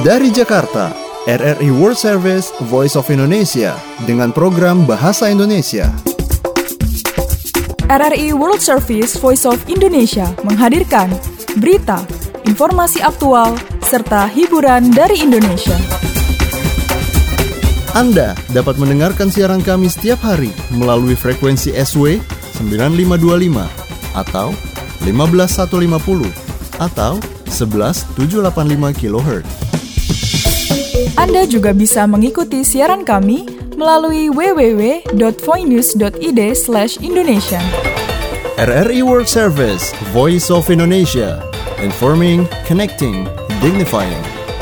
Dari Jakarta, RRI World Service Voice of Indonesia dengan program Bahasa Indonesia. RRI World Service Voice of Indonesia menghadirkan berita, informasi aktual, serta hiburan dari Indonesia. Anda dapat mendengarkan siaran kami setiap hari melalui frekuensi SW 9525 atau 15150 atau 11785 kHz. Anda juga bisa mengikuti siaran kami melalui www.voinews.id/Indonesia. RRI World Service, Voice of Indonesia, informing, connecting, dignifying.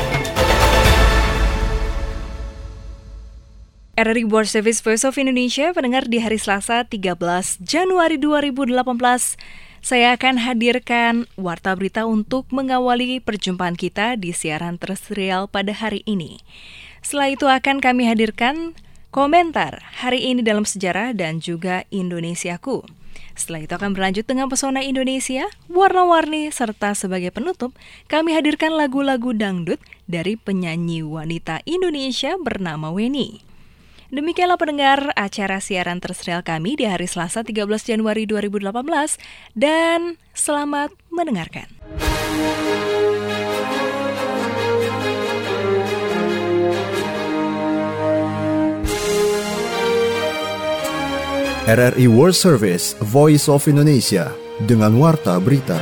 RRI World Service Voice of Indonesia, pendengar di hari Selasa 13 Januari 2018, saya akan hadirkan warta berita untuk mengawali perjumpaan kita di siaran terestrial pada hari ini. Setelah itu akan kami hadirkan komentar hari ini dalam sejarah dan juga Indonesiaku. Setelah itu akan berlanjut dengan pesona Indonesia, warna-warni, serta sebagai penutup, kami hadirkan lagu-lagu dangdut dari penyanyi wanita Indonesia bernama Weni. Demikianlah pendengar acara siaran terestrial kami di hari Selasa 13 Januari 2018 dan selamat mendengarkan. RRI World Service, Voice of Indonesia dengan warta berita.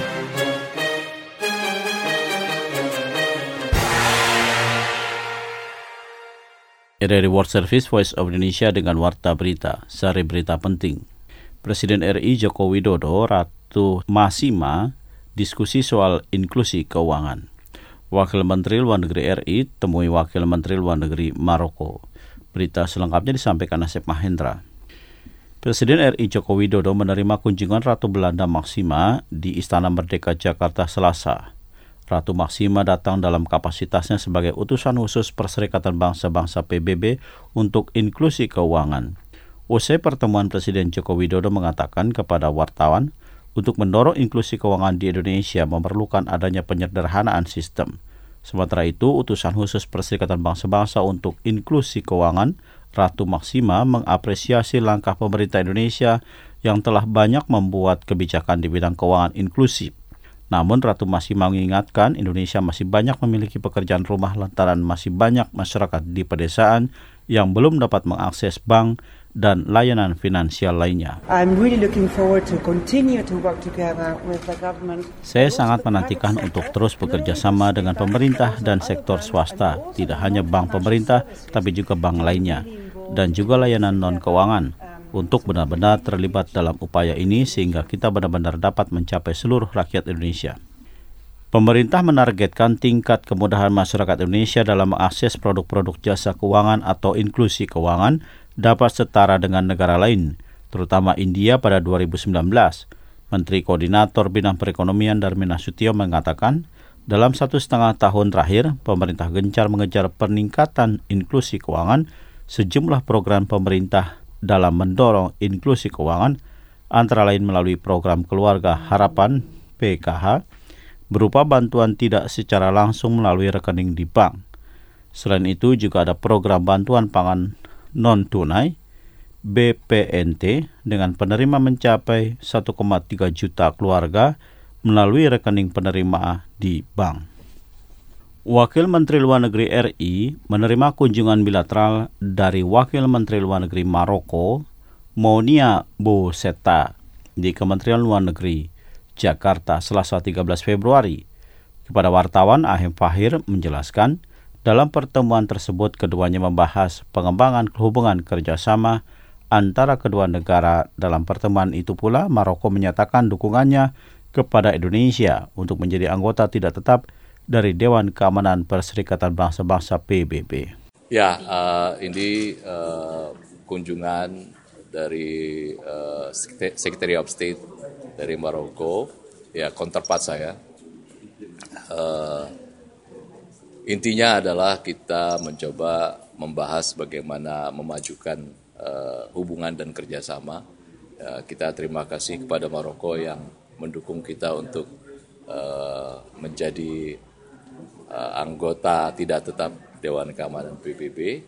RRI World Service Voice of Indonesia dengan warta berita, sari berita penting. Presiden RI Joko Widodo, Ratu Masima, diskusi soal inklusi keuangan. Wakil Menteri Luar Negeri RI temui Wakil Menteri Luar Negeri Maroko. Berita selengkapnya disampaikan Asep Mahendra. Presiden RI Joko Widodo menerima kunjungan Ratu Belanda Maxima di Istana Merdeka Jakarta Selasa. Ratu Maxima datang dalam kapasitasnya sebagai utusan khusus Perserikatan Bangsa-Bangsa PBB untuk inklusi keuangan. Usai pertemuan Presiden Joko Widodo mengatakan kepada wartawan, untuk mendorong inklusi keuangan di Indonesia memerlukan adanya penyederhanaan sistem. Sementara itu, utusan khusus Perserikatan Bangsa-Bangsa untuk inklusi keuangan, Ratu Maxima mengapresiasi langkah pemerintah Indonesia yang telah banyak membuat kebijakan di bidang keuangan inklusif. Namun Ratu masih mengingatkan Indonesia masih banyak memiliki pekerjaan rumah lantaran masih banyak masyarakat di pedesaan yang belum dapat mengakses bank dan layanan finansial lainnya. Saya sangat menantikan untuk terus bekerja sama dengan pemerintah dan sektor swasta, tidak hanya bank pemerintah tapi juga bank lainnya dan juga layanan non-keuangan, untuk benar-benar terlibat dalam upaya ini sehingga kita benar-benar dapat mencapai seluruh rakyat Indonesia. Pemerintah menargetkan tingkat kemudahan masyarakat Indonesia dalam mengakses produk-produk jasa keuangan atau inklusi keuangan dapat setara dengan negara lain, terutama India pada 2019. Menteri Koordinator Bidang Perekonomian Darmin Nasution mengatakan, dalam 1,5 tahun terakhir, pemerintah gencar mengejar peningkatan inklusi keuangan. Sejumlah program pemerintah dalam mendorong inklusi keuangan, antara lain melalui program Keluarga Harapan PKH, berupa bantuan tidak secara langsung melalui rekening di bank. Selain itu juga ada program bantuan pangan non-tunai BPNT dengan penerima mencapai 1,3 juta keluarga melalui rekening penerima di bank. Wakil Menteri Luar Negeri RI menerima kunjungan bilateral dari Wakil Menteri Luar Negeri Maroko, Monia Bousseta, di Kementerian Luar Negeri, Jakarta, Selasa 13 Februari. Kepada wartawan, Ahim Fahir menjelaskan, dalam pertemuan tersebut keduanya membahas pengembangan hubungan kerjasama antara kedua negara. Dalam pertemuan itu pula, Maroko menyatakan dukungannya kepada Indonesia untuk menjadi anggota tidak tetap dari Dewan Keamanan Perserikatan Bangsa-Bangsa PBB. Ya, ini kunjungan dari Secretary of State dari Maroko, ya counterpart saya. Intinya adalah kita mencoba membahas bagaimana memajukan hubungan dan kerjasama. Kita terima kasih kepada Maroko yang mendukung kita untuk menjadi anggota tidak tetap Dewan Keamanan PBB.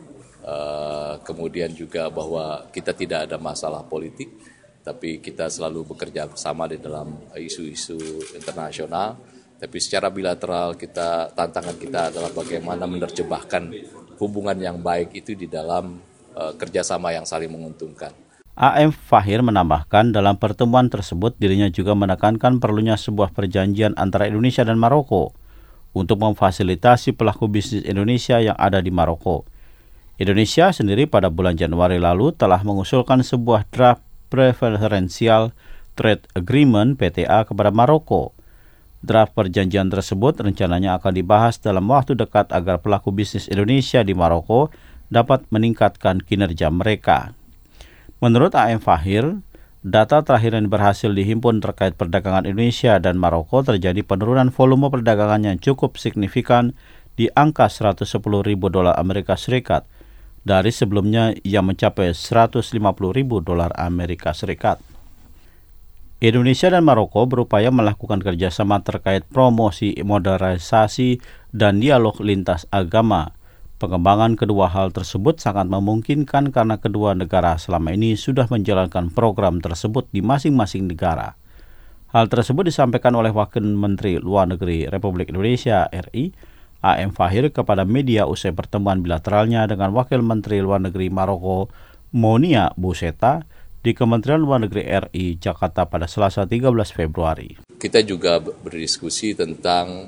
Kemudian juga bahwa kita tidak ada masalah politik, tapi kita selalu bekerja bersama di dalam isu-isu internasional. Tapi secara bilateral tantangan kita adalah bagaimana menerjemahkan hubungan yang baik itu di dalam kerjasama yang saling menguntungkan. A.M. Fahir menambahkan dalam pertemuan tersebut dirinya juga menekankan perlunya sebuah perjanjian antara Indonesia dan Maroko untuk memfasilitasi pelaku bisnis Indonesia yang ada di Maroko. Indonesia sendiri pada bulan Januari lalu telah mengusulkan sebuah draft Preferential Trade Agreement PTA kepada Maroko. Draft perjanjian tersebut rencananya akan dibahas dalam waktu dekat agar pelaku bisnis Indonesia di Maroko dapat meningkatkan kinerja mereka. Menurut A.M. Fahir, data terakhir yang berhasil dihimpun terkait perdagangan Indonesia dan Maroko terjadi penurunan volume perdagangan yang cukup signifikan di angka $110.000 Amerika Serikat dari sebelumnya yang mencapai $150.000 Amerika Serikat. Indonesia dan Maroko berupaya melakukan kerjasama terkait promosi modernisasi dan dialog lintas agama. Pengembangan kedua hal tersebut sangat memungkinkan karena kedua negara selama ini sudah menjalankan program tersebut di masing-masing negara. Hal tersebut disampaikan oleh Wakil Menteri Luar Negeri Republik Indonesia RI, A.M. Fahir kepada media usai pertemuan bilateralnya dengan Wakil Menteri Luar Negeri Maroko Monia Boucheta di Kementerian Luar Negeri RI Jakarta pada Selasa 13 Februari. Kita juga berdiskusi tentang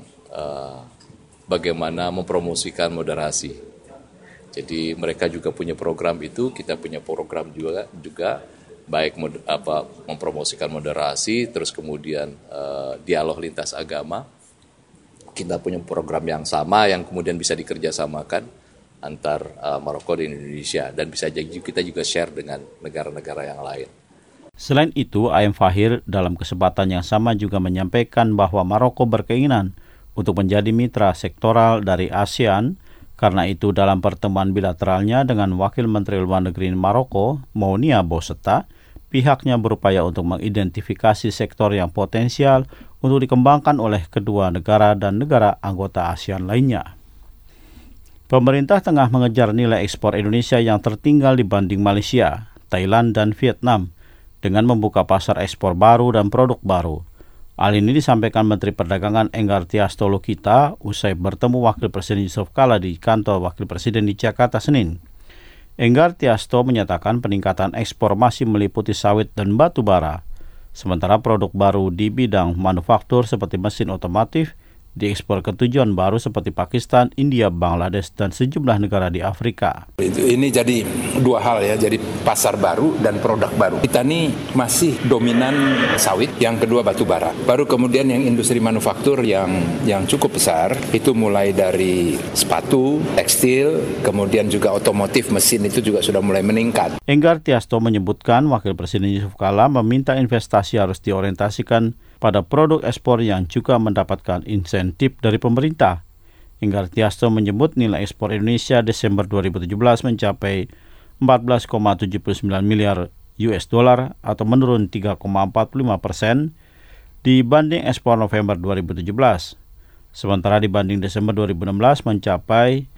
bagaimana mempromosikan moderasi. Jadi mereka juga punya program itu, kita punya program juga baik mempromosikan moderasi, terus kemudian dialog lintas agama. Kita punya program yang sama yang kemudian bisa dikerjasamakan antar Maroko dan Indonesia, dan bisa kita juga share dengan negara-negara yang lain. Selain itu, A.M. Fahir dalam kesempatan yang sama juga menyampaikan bahwa Maroko berkeinginan untuk menjadi mitra sektoral dari ASEAN. Karena itu dalam pertemuan bilateralnya dengan Wakil Menteri Luar Negeri Maroko Monia Boucheta, pihaknya berupaya untuk mengidentifikasi sektor yang potensial untuk dikembangkan oleh kedua negara dan negara anggota ASEAN lainnya. Pemerintah tengah mengejar nilai ekspor Indonesia yang tertinggal dibanding Malaysia, Thailand, dan Vietnam dengan membuka pasar ekspor baru dan produk baru. Hal ini disampaikan Menteri Perdagangan Enggar Tias Tolukita usai bertemu Wakil Presiden Yusuf Kala di kantor Wakil Presiden di Jakarta Senin. Enggar Tiasto menyatakan peningkatan ekspor masih meliputi sawit dan batu bara, sementara produk baru di bidang manufaktur seperti mesin otomotif diekspor ke tujuan baru seperti Pakistan, India, Bangladesh, dan sejumlah negara di Afrika. Ini jadi dua hal ya, jadi pasar baru dan produk baru. Kita ini masih dominan sawit, yang kedua batu bara. Baru kemudian yang industri manufaktur yang cukup besar, itu mulai dari sepatu, tekstil, kemudian juga otomotif, mesin itu juga sudah mulai meningkat. Enggar Tiasto menyebutkan Wakil Presiden Yusuf Kala meminta investasi harus diorientasikan pada produk ekspor yang juga mendapatkan insentif dari pemerintah. Enggar Tiasto menyebut nilai ekspor Indonesia Desember 2017 mencapai 14,79 miliar US dollar atau menurun 3,45% dibanding ekspor November 2017. Sementara dibanding Desember 2016 mencapai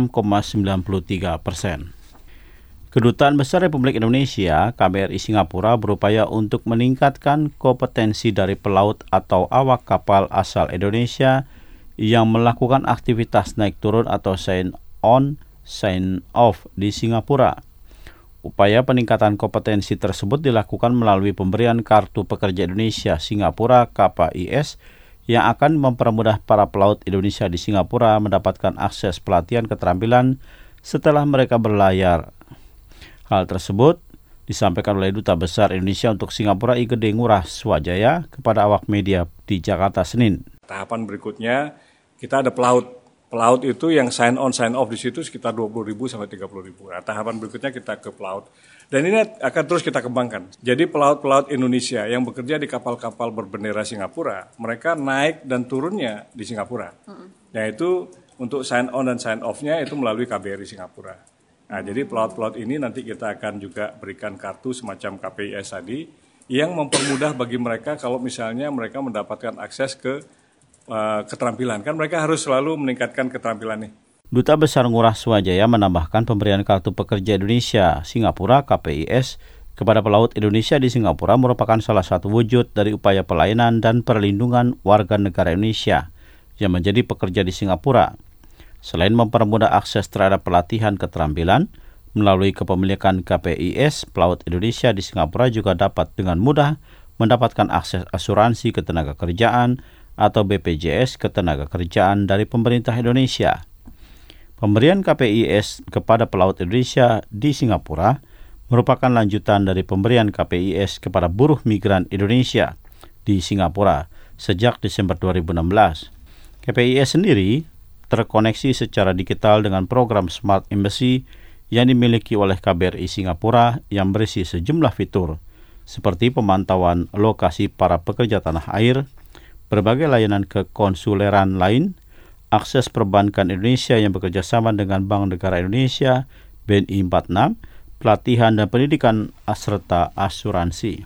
6,93%. Kedutaan Besar Republik Indonesia (KBRI) Singapura berupaya untuk meningkatkan kompetensi dari pelaut atau awak kapal asal Indonesia yang melakukan aktivitas naik turun atau sign on, sign off di Singapura. Upaya peningkatan kompetensi tersebut dilakukan melalui pemberian Kartu Pekerja Indonesia Singapura (KPIS) yang akan mempermudah para pelaut Indonesia di Singapura mendapatkan akses pelatihan keterampilan setelah mereka berlayar. Hal tersebut disampaikan oleh Duta Besar Indonesia untuk Singapura Igede Ngurah Swajaya kepada awak media di Jakarta Senin. Tahapan berikutnya kita ada pelaut. Pelaut itu yang sign on sign off di situ sekitar 20.000 sampai 30.000. Nah, tahapan berikutnya kita ke pelaut. Dan ini akan terus kita kembangkan. Jadi pelaut-pelaut Indonesia yang bekerja di kapal-kapal berbendera Singapura, mereka naik dan turunnya di Singapura. Yaitu untuk sign on dan sign off-nya itu melalui KBRI Singapura. Nah, jadi pelaut-pelaut ini nanti kita akan juga berikan kartu semacam KPIS tadi yang mempermudah bagi mereka kalau misalnya mereka mendapatkan akses ke keterampilan. Kan mereka harus selalu meningkatkan keterampilan nih. Duta Besar Ngurah Swajaya menambahkan pemberian Kartu Pekerja Indonesia Singapura KPIS kepada pelaut Indonesia di Singapura merupakan salah satu wujud dari upaya pelayanan dan perlindungan warga negara Indonesia yang menjadi pekerja di Singapura. Selain mempermudah akses terhadap pelatihan keterampilan, melalui kepemilikan KPIS, pelaut Indonesia di Singapura juga dapat dengan mudah mendapatkan akses asuransi ketenagakerjaan atau BPJS ketenagakerjaan dari pemerintah Indonesia. Pemberian KPIS kepada pelaut Indonesia di Singapura merupakan lanjutan dari pemberian KPIS kepada buruh migran Indonesia di Singapura sejak Desember 2016. KPIS sendiri terkoneksi secara digital dengan program Smart Embassy yang dimiliki oleh KBRI Singapura yang berisi sejumlah fitur seperti pemantauan lokasi para pekerja tanah air, berbagai layanan kekonsuleran lain, akses perbankan Indonesia yang bekerja sama dengan Bank Negara Indonesia, BNI 46, pelatihan dan pendidikan serta asuransi.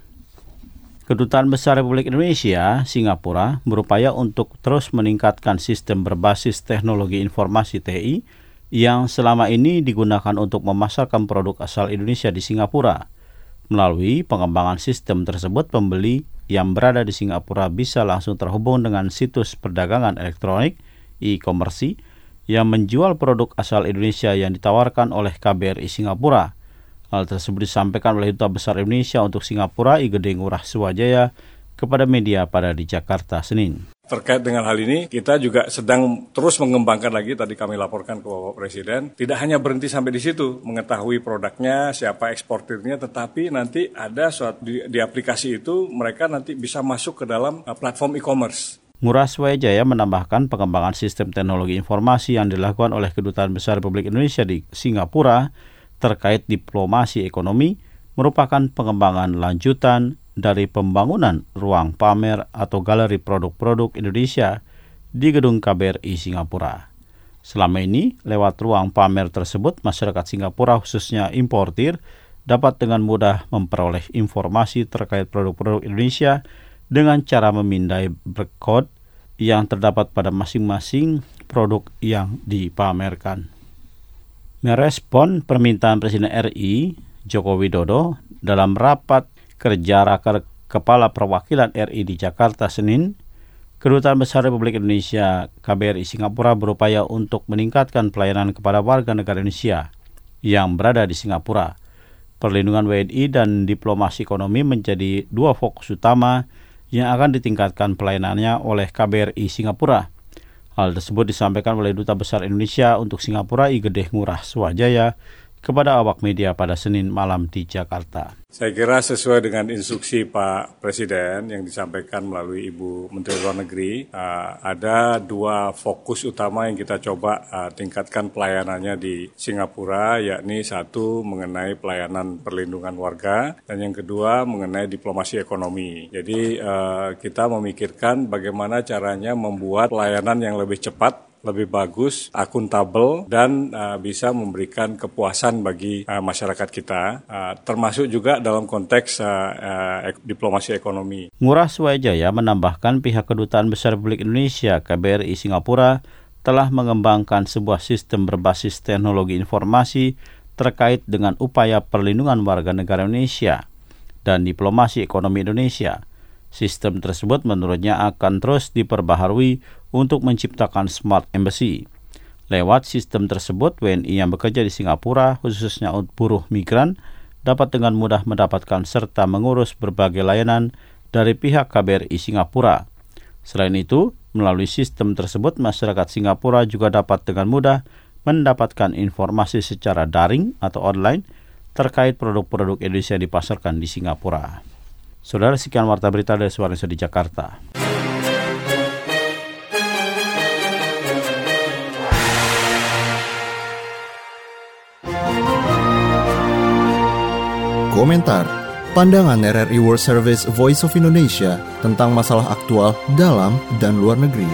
Kedutaan Besar Republik Indonesia Singapura berupaya untuk terus meningkatkan sistem berbasis teknologi informasi TI yang selama ini digunakan untuk memasarkan produk asal Indonesia di Singapura. Melalui pengembangan sistem tersebut, pembeli yang berada di Singapura bisa langsung terhubung dengan situs perdagangan elektronik e-commerce yang menjual produk asal Indonesia yang ditawarkan oleh KBRI Singapura. Hal tersebut disampaikan oleh Duta Besar Indonesia untuk Singapura Igede Ngurah Swajaya kepada media pada di Jakarta Senin. Terkait dengan hal ini, kita juga sedang terus mengembangkan lagi, tadi kami laporkan ke Bapak Presiden, tidak hanya berhenti sampai di situ, mengetahui produknya, siapa eksportirnya, tetapi nanti ada di aplikasi itu, mereka nanti bisa masuk ke dalam platform e-commerce. Ngurah Swajaya menambahkan pengembangan sistem teknologi informasi yang dilakukan oleh Kedutaan Besar Republik Indonesia di Singapura terkait diplomasi ekonomi merupakan pengembangan lanjutan dari pembangunan ruang pamer atau galeri produk-produk Indonesia di gedung KBRI Singapura. Selama ini, lewat ruang pamer tersebut, masyarakat Singapura khususnya importir dapat dengan mudah memperoleh informasi terkait produk-produk Indonesia dengan cara memindai barcode yang terdapat pada masing-masing produk yang dipamerkan. Merespon permintaan Presiden RI Joko Widodo dalam rapat kerja raker Kepala Perwakilan RI di Jakarta Senin, Kedutaan Besar Republik Indonesia KBRI Singapura berupaya untuk meningkatkan pelayanan kepada warga negara Indonesia yang berada di Singapura. Perlindungan WNI dan diplomasi ekonomi menjadi dua fokus utama yang akan ditingkatkan pelayanannya oleh KBRI Singapura. Hal tersebut disampaikan oleh Duta Besar Indonesia untuk Singapura Igede Ngurah Swajaya kepada awak media pada Senin malam di Jakarta. Saya kira sesuai dengan instruksi Pak Presiden yang disampaikan melalui Ibu Menteri Luar Negeri, ada dua fokus utama yang kita coba tingkatkan pelayanannya di Singapura, yakni satu mengenai pelayanan perlindungan warga dan yang kedua mengenai diplomasi ekonomi. Jadi kita memikirkan bagaimana caranya membuat pelayanan yang lebih cepat, lebih bagus, akuntabel, dan bisa memberikan kepuasan bagi masyarakat kita, termasuk juga dalam konteks diplomasi ekonomi. Ngurah Swajaya menambahkan pihak Kedutaan Besar Republik Indonesia KBRI Singapura telah mengembangkan sebuah sistem berbasis teknologi informasi terkait dengan upaya perlindungan warga negara Indonesia dan diplomasi ekonomi Indonesia. Sistem tersebut menurutnya akan terus diperbaharui untuk menciptakan Smart Embassy. Lewat sistem tersebut, WNI yang bekerja di Singapura, khususnya buruh migran, dapat dengan mudah mendapatkan serta mengurus berbagai layanan dari pihak KBRI Singapura. Selain itu, melalui sistem tersebut, masyarakat Singapura juga dapat dengan mudah mendapatkan informasi secara daring atau online terkait produk-produk Indonesia yang dipasarkan di Singapura. Saudara, sekian warta berita dari Suara Indonesia di Jakarta. Komentar, pandangan RRI World Service Voice of Indonesia tentang masalah aktual dalam dan luar negeri.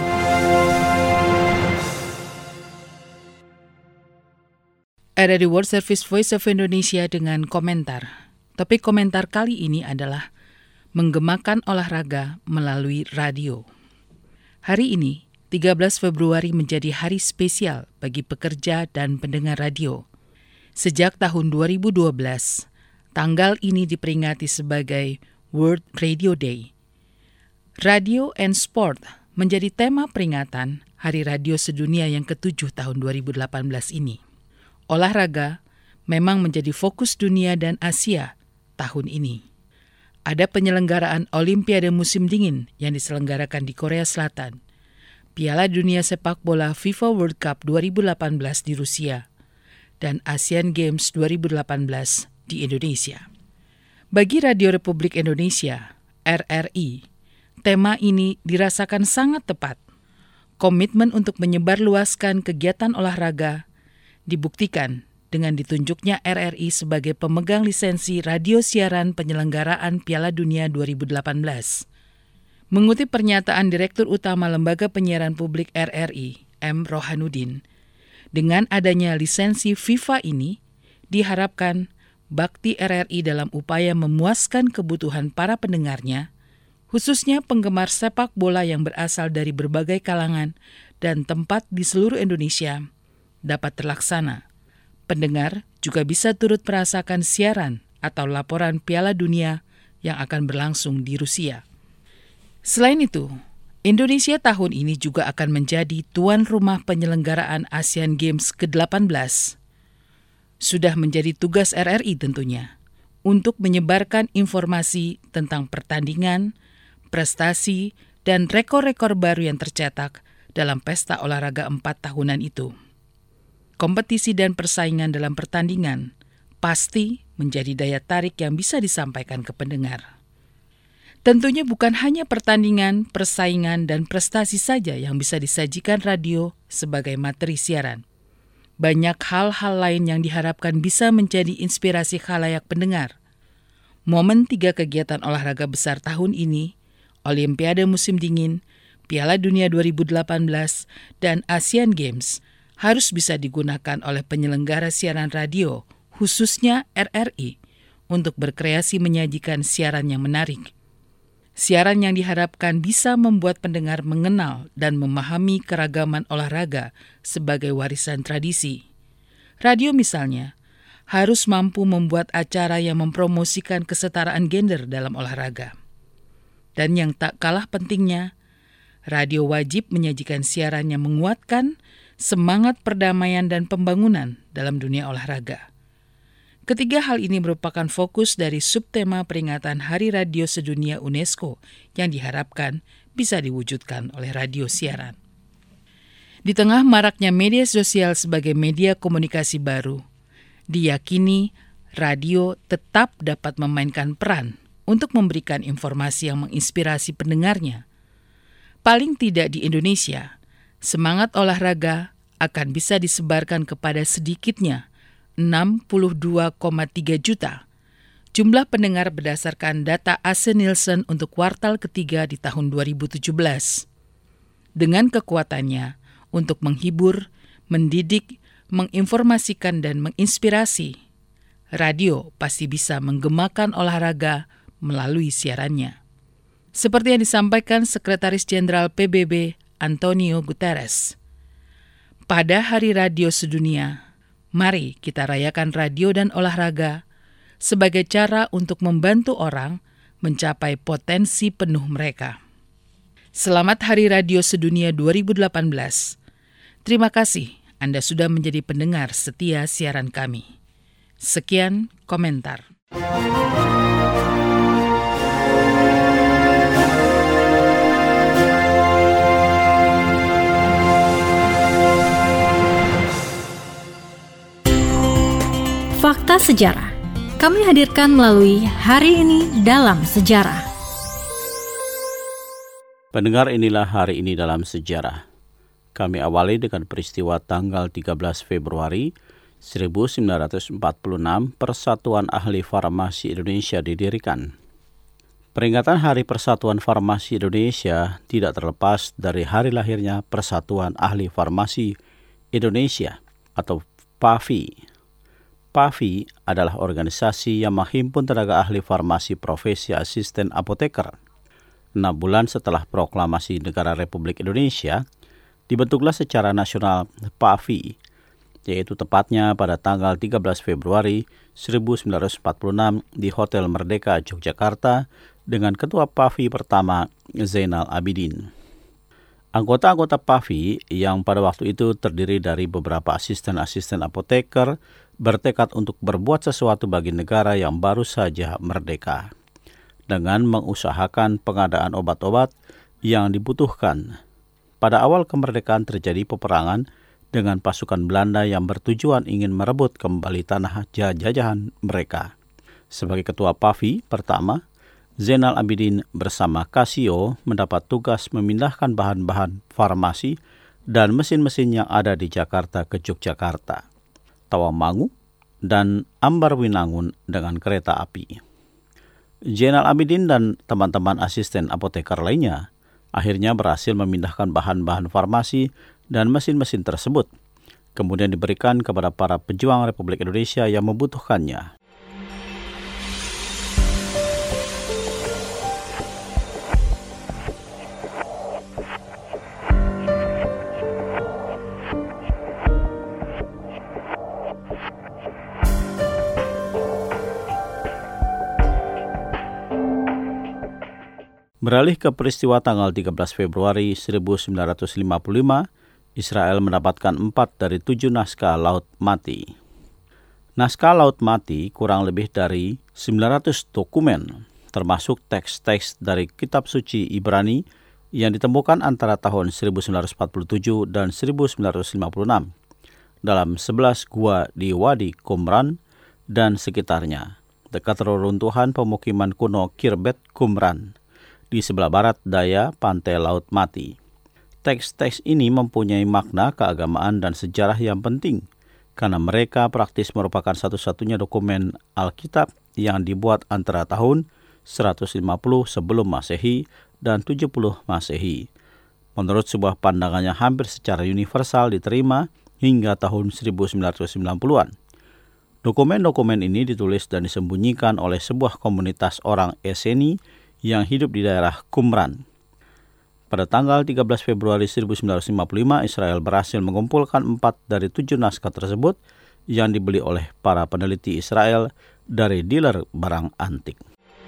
RRI World Service Voice of Indonesia dengan komentar. Topik komentar kali ini adalah menggemakan olahraga melalui radio. Hari ini, 13 Februari menjadi hari spesial bagi pekerja dan pendengar radio. Sejak tahun 2012, tanggal ini diperingati sebagai World Radio Day. Radio and Sport menjadi tema peringatan Hari Radio Sedunia yang ke-7 tahun 2018 ini. Olahraga memang menjadi fokus dunia dan Asia tahun ini. Ada penyelenggaraan Olimpiade musim dingin yang diselenggarakan di Korea Selatan, Piala Dunia Sepak Bola FIFA World Cup 2018 di Rusia, dan Asian Games 2018 di Indonesia. Bagi Radio Republik Indonesia, RRI, tema ini dirasakan sangat tepat. Komitmen untuk menyebarluaskan kegiatan olahraga dibuktikan dengan ditunjuknya RRI sebagai pemegang lisensi radio siaran penyelenggaraan Piala Dunia 2018. Mengutip pernyataan Direktur Utama Lembaga Penyiaran Publik RRI, M. Rohanuddin, dengan adanya lisensi FIFA ini, diharapkan bakti RRI dalam upaya memuaskan kebutuhan para pendengarnya, khususnya penggemar sepak bola yang berasal dari berbagai kalangan dan tempat di seluruh Indonesia, dapat terlaksana. Pendengar juga bisa turut merasakan siaran atau laporan Piala Dunia yang akan berlangsung di Rusia. Selain itu, Indonesia tahun ini juga akan menjadi tuan rumah penyelenggaraan Asian Games ke-18. Sudah menjadi tugas RRI tentunya untuk menyebarkan informasi tentang pertandingan, prestasi, dan rekor-rekor baru yang tercetak dalam pesta olahraga 4 tahunan itu. Kompetisi dan persaingan dalam pertandingan pasti menjadi daya tarik yang bisa disampaikan ke pendengar. Tentunya bukan hanya pertandingan, persaingan, dan prestasi saja yang bisa disajikan radio sebagai materi siaran. Banyak hal-hal lain yang diharapkan bisa menjadi inspirasi khalayak pendengar. Momen 3 kegiatan olahraga besar tahun ini, Olimpiade musim dingin, Piala Dunia 2018, dan Asian Games, harus bisa digunakan oleh penyelenggara siaran radio, khususnya RRI, untuk berkreasi menyajikan siaran yang menarik. Siaran yang diharapkan bisa membuat pendengar mengenal dan memahami keragaman olahraga sebagai warisan tradisi. Radio misalnya, harus mampu membuat acara yang mempromosikan kesetaraan gender dalam olahraga. Dan yang tak kalah pentingnya, radio wajib menyajikan siaran yang menguatkan semangat perdamaian dan pembangunan dalam dunia olahraga. Ketiga hal ini merupakan fokus dari subtema peringatan Hari Radio Sedunia UNESCO yang diharapkan bisa diwujudkan oleh radio siaran. Di tengah maraknya media sosial sebagai media komunikasi baru, diyakini radio tetap dapat memainkan peran untuk memberikan informasi yang menginspirasi pendengarnya. Paling tidak di Indonesia, semangat olahraga akan bisa disebarkan kepada sedikitnya 62,3 juta jumlah pendengar berdasarkan data AC Nielsen untuk kuartal ketiga di tahun 2017. Dengan kekuatannya untuk menghibur, mendidik, menginformasikan, dan menginspirasi, radio pasti bisa menggemakan olahraga melalui siarannya. Seperti yang disampaikan Sekretaris Jenderal PBB Antonio Guterres. Pada Hari Radio Sedunia, mari kita rayakan radio dan olahraga sebagai cara untuk membantu orang mencapai potensi penuh mereka. Selamat Hari Radio Sedunia 2018. Terima kasih Anda sudah menjadi pendengar setia siaran kami. Sekian komentar. Fakta Sejarah kami hadirkan melalui Hari Ini Dalam Sejarah. Pendengar, inilah Hari Ini Dalam Sejarah. Kami awali dengan peristiwa tanggal 13 Februari 1946 Persatuan Ahli Farmasi Indonesia didirikan. Peringatan Hari Persatuan Farmasi Indonesia tidak terlepas dari hari lahirnya Persatuan Ahli Farmasi Indonesia atau PAFI. PAFI adalah organisasi yang menghimpun tenaga ahli farmasi profesi asisten apoteker. 6 bulan setelah proklamasi Negara Republik Indonesia, dibentuklah secara nasional PAVI, yaitu tepatnya pada tanggal 13 Februari 1946 di Hotel Merdeka, Yogyakarta, dengan Ketua PAVI pertama Zainal Abidin. Anggota-anggota PAVI yang pada waktu itu terdiri dari beberapa asisten-asisten apoteker bertekad untuk berbuat sesuatu bagi negara yang baru saja merdeka, dengan mengusahakan pengadaan obat-obat yang dibutuhkan. Pada awal kemerdekaan terjadi peperangan dengan pasukan Belanda yang bertujuan ingin merebut kembali tanah jajahan mereka. Sebagai ketua PAVI pertama, Zainal Abidin bersama Kasio mendapat tugas memindahkan bahan-bahan farmasi dan mesin-mesin yang ada di Jakarta ke Yogyakarta, Tawamangu, dan Ambarwinangun dengan kereta api. Zainal Abidin dan teman-teman asisten apoteker lainnya akhirnya berhasil memindahkan bahan-bahan farmasi dan mesin-mesin tersebut, kemudian diberikan kepada para pejuang Republik Indonesia yang membutuhkannya. Beralih ke peristiwa tanggal 13 Februari 1955, Israel mendapatkan 4 dari 7 naskah Laut Mati. Naskah Laut Mati kurang lebih dari 900 dokumen, termasuk teks-teks dari kitab suci Ibrani yang ditemukan antara tahun 1947 dan 1956 dalam 11 gua di Wadi Qumran dan sekitarnya, dekat reruntuhan pemukiman kuno Khirbet Qumran, di sebelah barat daya pantai Laut Mati. Teks-teks ini mempunyai makna keagamaan dan sejarah yang penting, karena mereka praktis merupakan satu-satunya dokumen Alkitab yang dibuat antara tahun 150 sebelum Masehi dan 70 Masehi. Menurut sebuah pandangan yang hampir secara universal diterima hingga tahun 1990-an. Dokumen-dokumen ini ditulis dan disembunyikan oleh sebuah komunitas orang Esseni yang hidup di daerah Qumran. Pada tanggal 13 Februari 1955, Israel berhasil mengumpulkan 4 dari 7 naskah tersebut yang dibeli oleh para peneliti Israel dari dealer barang antik.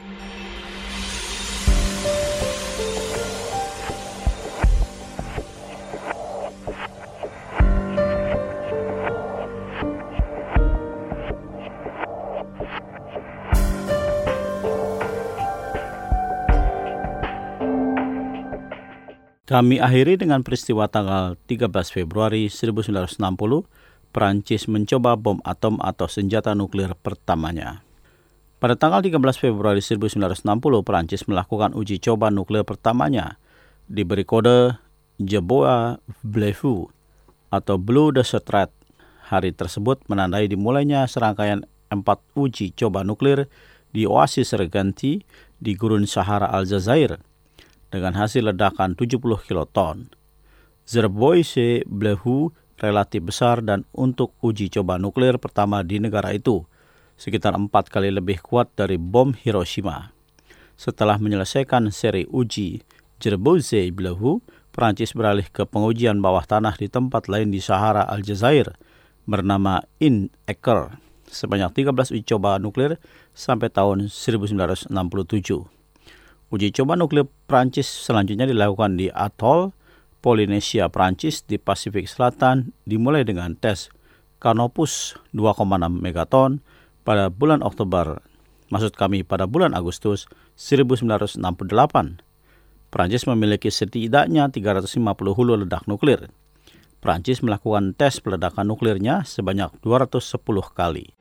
Kami akhiri dengan peristiwa tanggal 13 Februari 1960, Prancis mencoba bom atom atau senjata nuklir pertamanya. Pada tanggal 13 Februari 1960, Prancis melakukan uji coba nuklir pertamanya, diberi kode Jeboa Bleu atau Blue Desert Red. Hari tersebut menandai dimulainya serangkaian 4 uji coba nuklir di Oasis Reganti di Gurun Sahara Aljazair, dengan hasil ledakan 70 kiloton. Zerboise Bleu relatif besar dan untuk uji coba nuklir pertama di negara itu, sekitar 4 kali lebih kuat dari bom Hiroshima. Setelah menyelesaikan seri uji Zerboise Bleu, Prancis beralih ke pengujian bawah tanah di tempat lain di Sahara Aljazair bernama In-Eker, sebanyak 13 uji coba nuklir sampai tahun 1967. Uji coba nuklir Prancis selanjutnya dilakukan di Atoll Polinesia Prancis di Pasifik Selatan, dimulai dengan tes Canopus 2,6 megaton pada bulan pada bulan Agustus 1968. Prancis memiliki setidaknya 350 hulu ledak nuklir. Prancis melakukan tes peledakan nuklirnya sebanyak 210 kali.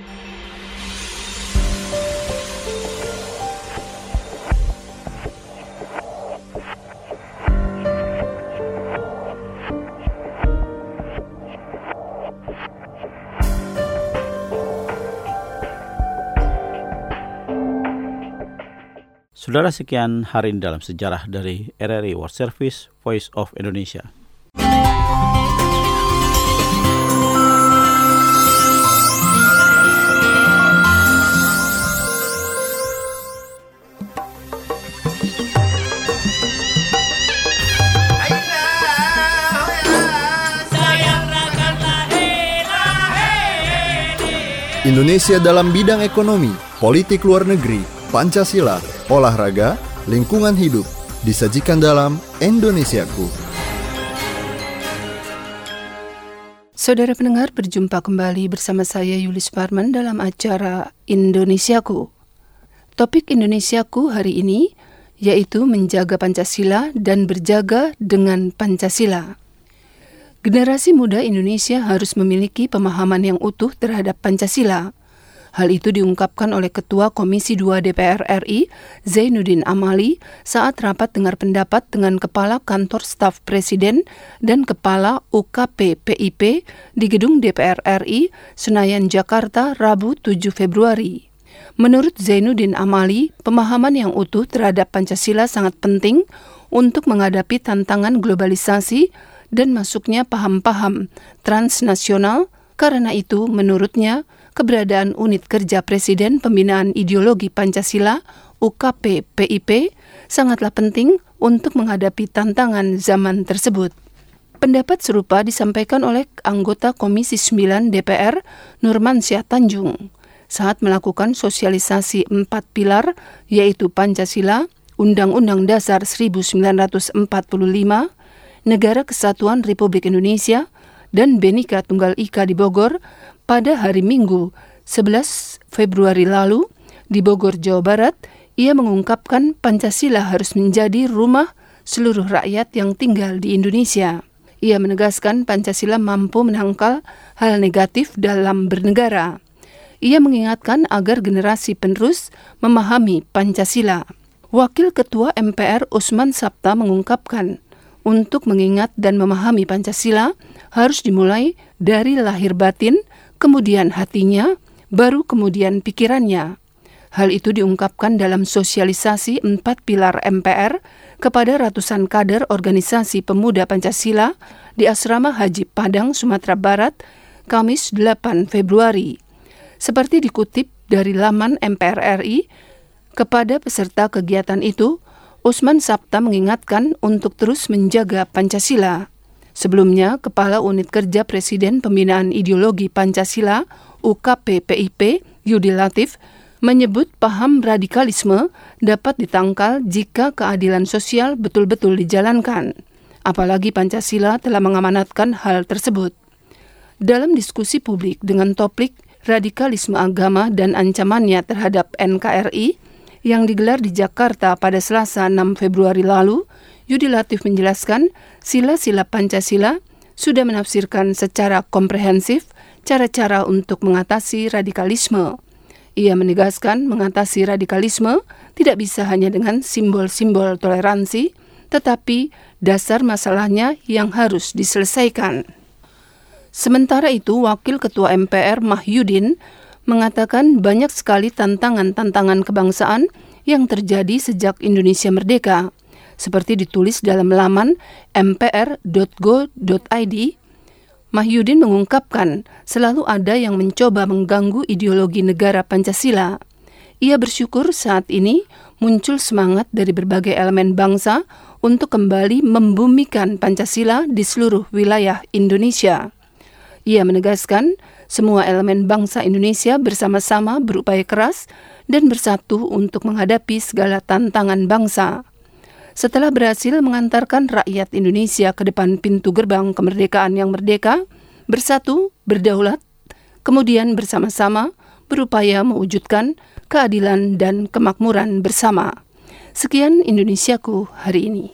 Saudara, sekian hari ini dalam sejarah dari RRI World Service, Voice of Indonesia. Indonesia dalam bidang ekonomi, politik luar negeri, Pancasila, olahraga, lingkungan hidup, disajikan dalam Indonesiaku. Saudara pendengar, berjumpa kembali bersama saya Yulis Parman dalam acara Indonesiaku. Topik Indonesiaku hari ini yaitu menjaga Pancasila dan berjaga dengan Pancasila. Generasi muda Indonesia harus memiliki pemahaman yang utuh terhadap Pancasila. Hal itu diungkapkan oleh Ketua Komisi 2 DPR RI, Zainuddin Amali, saat rapat dengar pendapat dengan Kepala Kantor Staf Presiden dan Kepala UKP PIP di Gedung DPR RI, Senayan, Jakarta, Rabu 7 Februari. Menurut Zainuddin Amali, pemahaman yang utuh terhadap Pancasila sangat penting untuk menghadapi tantangan globalisasi dan masuknya paham-paham transnasional. Karena itu, menurutnya, keberadaan Unit Kerja Presiden Pembinaan Ideologi Pancasila UKP PIP sangatlah penting untuk menghadapi tantangan zaman tersebut. Pendapat serupa disampaikan oleh anggota Komisi 9 DPR Nurmansyah Tanjung saat melakukan sosialisasi 4 pilar, yaitu Pancasila, Undang-Undang Dasar 1945, Negara Kesatuan Republik Indonesia, dan Bhinneka Tunggal Ika di Bogor pada hari Minggu 11 Februari lalu di Bogor, Jawa Barat. Ia mengungkapkan Pancasila harus menjadi rumah seluruh rakyat yang tinggal di Indonesia. Ia menegaskan Pancasila mampu menangkal hal negatif dalam bernegara. Ia mengingatkan agar generasi penerus memahami Pancasila. Wakil Ketua MPR Usman Sabta mengungkapkan, untuk mengingat dan memahami Pancasila harus dimulai dari lahir batin, kemudian hatinya, baru kemudian pikirannya. Hal itu diungkapkan dalam sosialisasi 4 pilar MPR kepada ratusan kader organisasi pemuda Pancasila di Asrama Haji Padang, Sumatera Barat, Kamis 8 Februari. Seperti dikutip dari laman MPR RI, kepada peserta kegiatan itu, Usman Sabta mengingatkan untuk terus menjaga Pancasila. Sebelumnya, Kepala Unit Kerja Presiden Pembinaan Ideologi Pancasila UKP PIP Yudi Latif menyebut paham radikalisme dapat ditangkal jika keadilan sosial betul-betul dijalankan. Apalagi Pancasila telah mengamanatkan hal tersebut. Dalam diskusi publik dengan topik radikalisme agama dan ancamannya terhadap NKRI, yang digelar di Jakarta pada Selasa 6 Februari lalu, Yudi Latif menjelaskan sila-sila Pancasila sudah menafsirkan secara komprehensif cara-cara untuk mengatasi radikalisme. Ia menegaskan mengatasi radikalisme tidak bisa hanya dengan simbol-simbol toleransi, tetapi dasar masalahnya yang harus diselesaikan. Sementara itu, Wakil Ketua MPR Mahyudin mengatakan banyak sekali tantangan-tantangan kebangsaan yang terjadi sejak Indonesia merdeka. Seperti ditulis dalam laman mpr.go.id, Mahyudin mengungkapkan selalu ada yang mencoba mengganggu ideologi negara Pancasila. Ia bersyukur saat ini muncul semangat dari berbagai elemen bangsa untuk kembali membumikan Pancasila di seluruh wilayah Indonesia. Ia menegaskan semua elemen bangsa Indonesia bersama-sama berupaya keras dan bersatu untuk menghadapi segala tantangan bangsa. Setelah berhasil mengantarkan rakyat Indonesia ke depan pintu gerbang kemerdekaan yang merdeka, bersatu, berdaulat, kemudian bersama-sama berupaya mewujudkan keadilan dan kemakmuran bersama. Sekian Indonesiaku hari ini.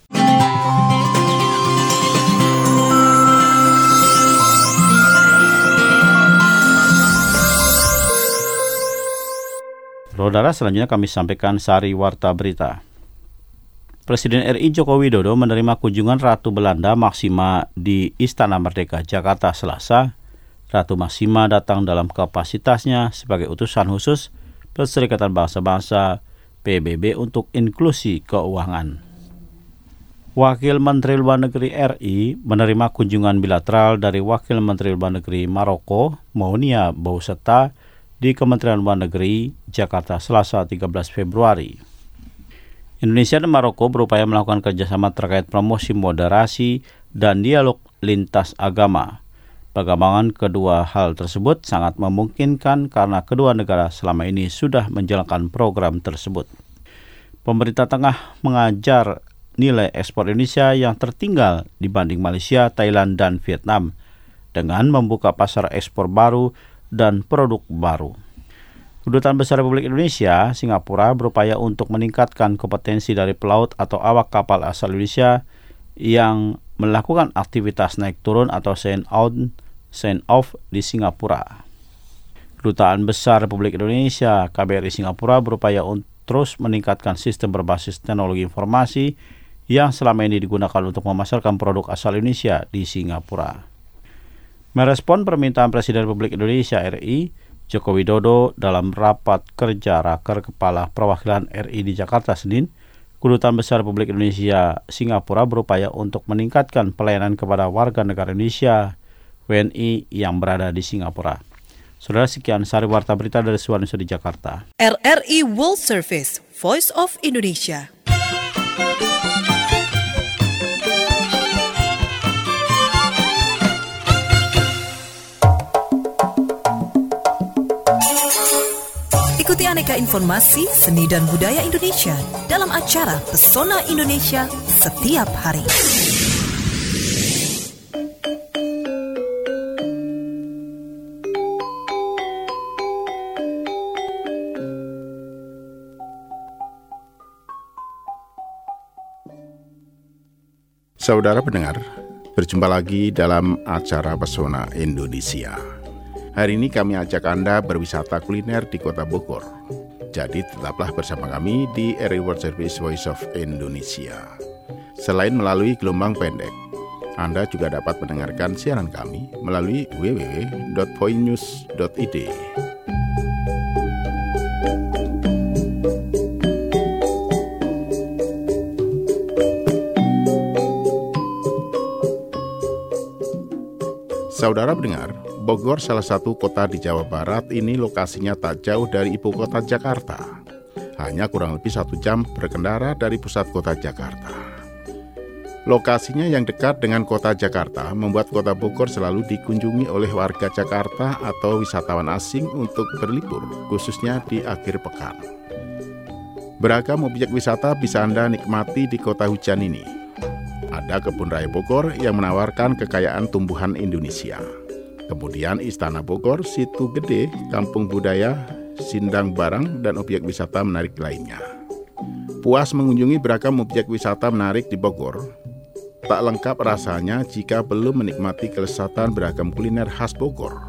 Saudara, selanjutnya kami sampaikan sari warta berita. Presiden RI Joko Widodo menerima kunjungan Ratu Belanda Maxima di Istana Merdeka, Jakarta, Selasa. Ratu Maxima datang dalam kapasitasnya sebagai utusan khusus Perserikatan Bangsa-Bangsa PBB untuk inklusi keuangan. Wakil Menteri Luar Negeri RI menerima kunjungan bilateral dari Wakil Menteri Luar Negeri Maroko, Mounia Bousseta, di Kementerian Luar Negeri, Jakarta, Selasa 13 Februari. Indonesia dan Maroko berupaya melakukan kerjasama terkait promosi moderasi dan dialog lintas agama. Perkembangan kedua hal tersebut sangat memungkinkan karena kedua negara selama ini sudah menjalankan program tersebut. Pemerintah tengah mengajar nilai ekspor Indonesia yang tertinggal dibanding Malaysia, Thailand, dan Vietnam dengan membuka pasar ekspor baru dan produk baru. Kedutaan Besar Republik Indonesia, Singapura berupaya untuk meningkatkan kompetensi dari pelaut atau awak kapal asal Indonesia yang melakukan aktivitas naik turun atau sign on, sign off di Singapura. Kedutaan Besar Republik Indonesia, KBRI Singapura berupaya terus meningkatkan sistem berbasis teknologi informasi yang selama ini digunakan untuk memasarkan produk asal Indonesia di Singapura. Merespon permintaan Presiden Republik Indonesia RI, Joko Widodo dalam rapat kerja Raker Kepala Perwakilan RI di Jakarta Senin, Kedutaan Besar Republik Indonesia Singapura berupaya untuk meningkatkan pelayanan kepada warga negara Indonesia WNI yang berada di Singapura. Saudara, sekian sari warta berita dari Suwanusya di Jakarta. RRI World Service, Voice of Indonesia. Ikuti aneka informasi, seni dan budaya Indonesia dalam acara Pesona Indonesia setiap hari. Saudara pendengar, berjumpa lagi dalam acara Pesona Indonesia. Hari ini kami ajak Anda berwisata kuliner di Kota Bogor. Jadi tetaplah bersama kami di RRI World Service Voice of Indonesia. Selain melalui gelombang pendek, Anda juga dapat mendengarkan siaran kami melalui www.poinnews.id. Saudara pendengar, Bogor, salah satu kota di Jawa Barat, ini lokasinya tak jauh dari ibu kota Jakarta. Hanya kurang lebih 1 jam berkendara dari pusat kota Jakarta. Lokasinya yang dekat dengan kota Jakarta membuat kota Bogor selalu dikunjungi oleh warga Jakarta atau wisatawan asing untuk berlibur, khususnya di akhir pekan. Beragam objek wisata bisa Anda nikmati di kota hujan ini. Ada Kebun Raya Bogor yang menawarkan kekayaan tumbuhan Indonesia. Kemudian Istana Bogor, Situ Gede, Kampung Budaya, Sindang Barang, dan objek wisata menarik lainnya. Puas mengunjungi beragam objek wisata menarik di Bogor, tak lengkap rasanya jika belum menikmati kelezatan beragam kuliner khas Bogor.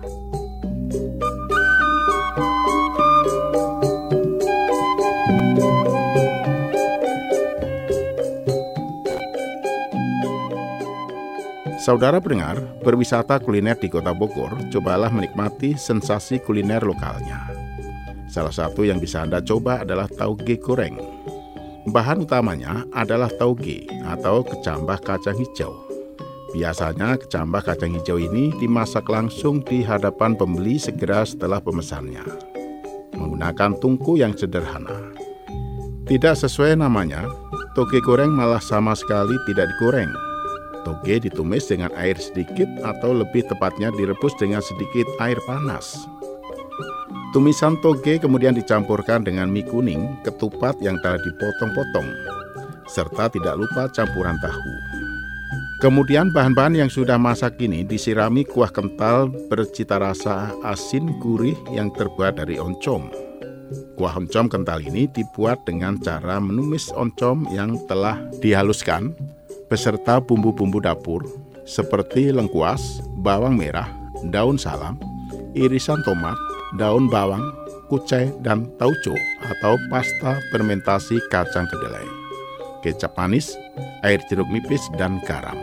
Saudara pendengar, berwisata kuliner di Kota Bogor, cobalah menikmati sensasi kuliner lokalnya. Salah satu yang bisa Anda coba adalah tauge goreng. Bahan utamanya adalah tauge atau kecambah kacang hijau. Biasanya kecambah kacang hijau ini dimasak langsung di hadapan pembeli segera setelah pemesannya, menggunakan tungku yang sederhana. Tidak sesuai namanya, tauge goreng malah sama sekali tidak digoreng. Toge ditumis dengan air sedikit atau lebih tepatnya direbus dengan sedikit air panas. Tumisan toge kemudian dicampurkan dengan mie kuning, ketupat yang telah dipotong-potong, serta tidak lupa campuran tahu. Kemudian bahan-bahan yang sudah masak ini disirami kuah kental bercita rasa asin gurih yang terbuat dari oncom. Kuah oncom kental ini dibuat dengan cara menumis oncom yang telah dihaluskan, beserta bumbu-bumbu dapur seperti lengkuas, bawang merah, daun salam, irisan tomat, daun bawang, kucai, dan tauco atau pasta fermentasi kacang kedelai, kecap manis, air jeruk nipis, dan garam.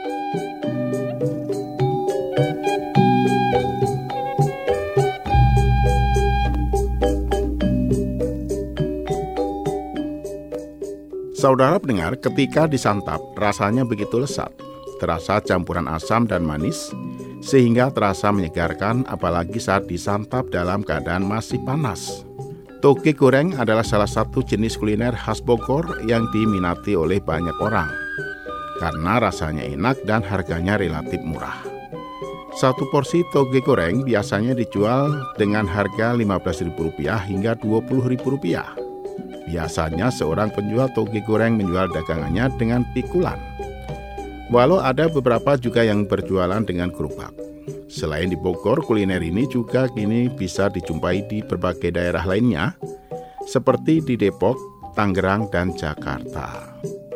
Saudara pendengar, ketika disantap, rasanya begitu lezat, terasa campuran asam dan manis, sehingga terasa menyegarkan apalagi saat disantap dalam keadaan masih panas. Toge goreng adalah salah satu jenis kuliner khas Bogor yang diminati oleh banyak orang, karena rasanya enak dan harganya relatif murah. Satu porsi toge goreng biasanya dijual dengan harga Rp15.000 hingga Rp20.000. Biasanya seorang penjual toge goreng menjual dagangannya dengan pikulan. Walau ada beberapa juga yang berjualan dengan gerobak. Selain di Bogor, kuliner ini juga kini bisa dijumpai di berbagai daerah lainnya, seperti di Depok, Tangerang, dan Jakarta.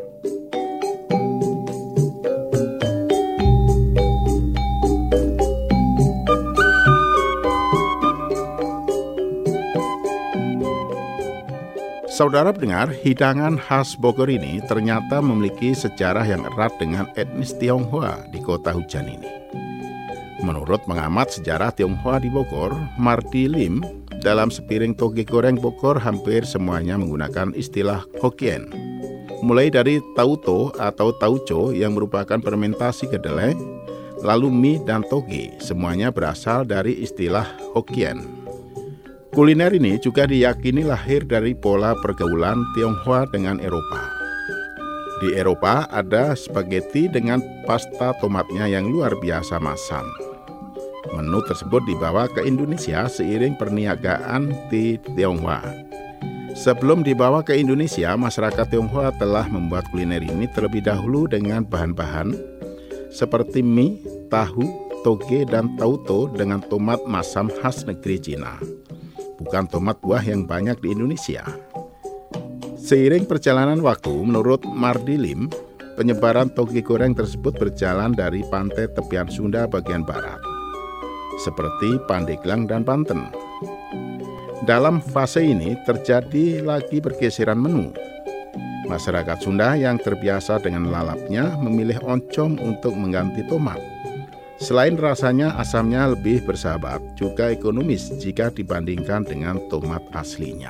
Saudara pendengar, hidangan khas Bogor ini ternyata memiliki sejarah yang erat dengan etnis Tionghoa di kota hujan ini. Menurut pengamat sejarah Tionghoa di Bogor, Mardi Lim, dalam sepiring toge goreng Bogor hampir semuanya menggunakan istilah Hokkien. Mulai dari tauto atau tauco yang merupakan fermentasi kedelai, lalu mie dan toge, semuanya berasal dari istilah Hokkien. Kuliner ini juga diyakini lahir dari pola pergaulan Tionghoa dengan Eropa. Di Eropa ada spaghetti dengan pasta tomatnya yang luar biasa masam. Menu tersebut dibawa ke Indonesia seiring perniagaan di Tionghoa. Sebelum dibawa ke Indonesia, masyarakat Tionghoa telah membuat kuliner ini terlebih dahulu dengan bahan-bahan seperti mie, tahu, toge, dan tauto dengan tomat masam khas negeri Cina. Bukan tomat buah yang banyak di Indonesia. Seiring perjalanan waktu, menurut Mardi Lim, penyebaran toge goreng tersebut berjalan dari pantai tepian Sunda bagian barat, seperti Pandeglang dan Banten. Dalam fase ini terjadi lagi pergeseran menu. Masyarakat Sunda yang terbiasa dengan lalapnya memilih oncom untuk mengganti tomat. Selain rasanya, asamnya lebih bersahabat, juga ekonomis jika dibandingkan dengan tomat aslinya.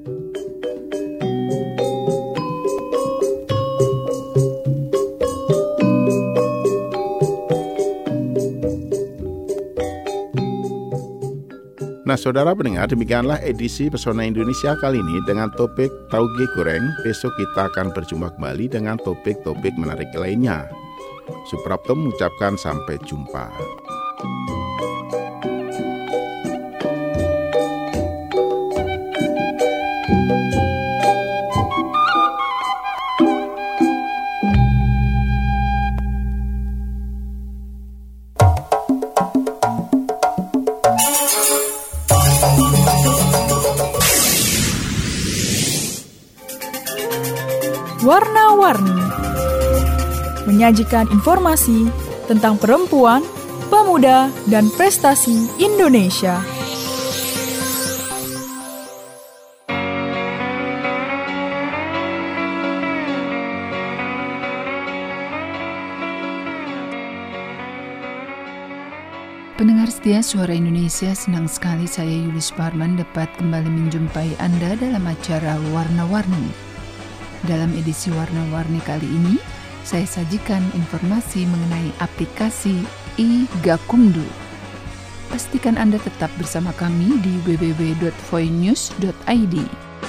Nah, saudara pendengar, demikianlah edisi Pesona Indonesia kali ini dengan topik toge goreng. Besok kita akan berjumpa kembali dengan topik-topik menarik lainnya. Suprapto mengucapkan sampai jumpa. Warna-warni menyajikan informasi tentang perempuan, pemuda, dan prestasi Indonesia. Pendengar setia Suara Indonesia, senang sekali saya Yulis Parman dapat kembali menjumpai Anda dalam acara Warna-Warni. Dalam edisi Warna-Warni kali ini, saya sajikan informasi mengenai aplikasi iGakumdu. Pastikan Anda tetap bersama kami di www.voinews.id.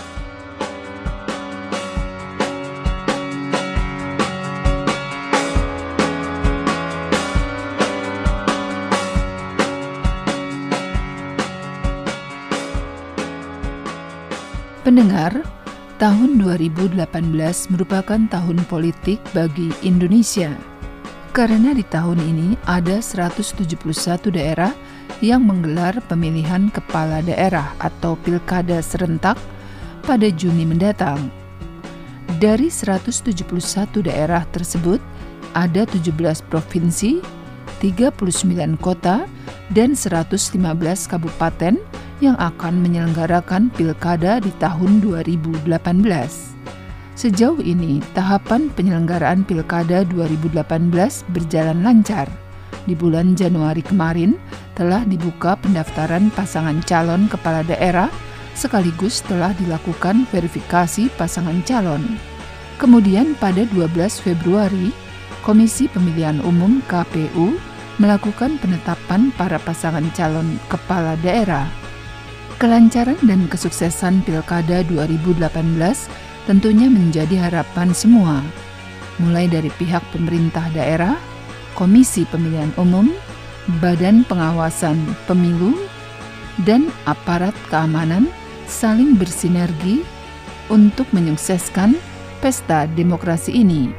Pendengar, tahun 2018 merupakan tahun politik bagi Indonesia. Karena di tahun ini ada 171 daerah yang menggelar pemilihan kepala daerah atau pilkada serentak pada Juni mendatang. Dari 171 daerah tersebut, ada 17 provinsi, 39 kota, dan 115 kabupaten yang akan menyelenggarakan pilkada di tahun 2018. Sejauh ini, tahapan penyelenggaraan pilkada 2018 berjalan lancar. Di bulan Januari kemarin, telah dibuka pendaftaran pasangan calon kepala daerah, sekaligus telah dilakukan verifikasi pasangan calon. Kemudian pada 12 Februari, Komisi Pemilihan Umum KPU melakukan penetapan para pasangan calon kepala daerah. Kelancaran dan kesuksesan Pilkada 2018 tentunya menjadi harapan semua, mulai dari pihak pemerintah daerah, Komisi Pemilihan Umum, Badan Pengawasan Pemilu, dan aparat keamanan saling bersinergi untuk menyukseskan pesta demokrasi ini.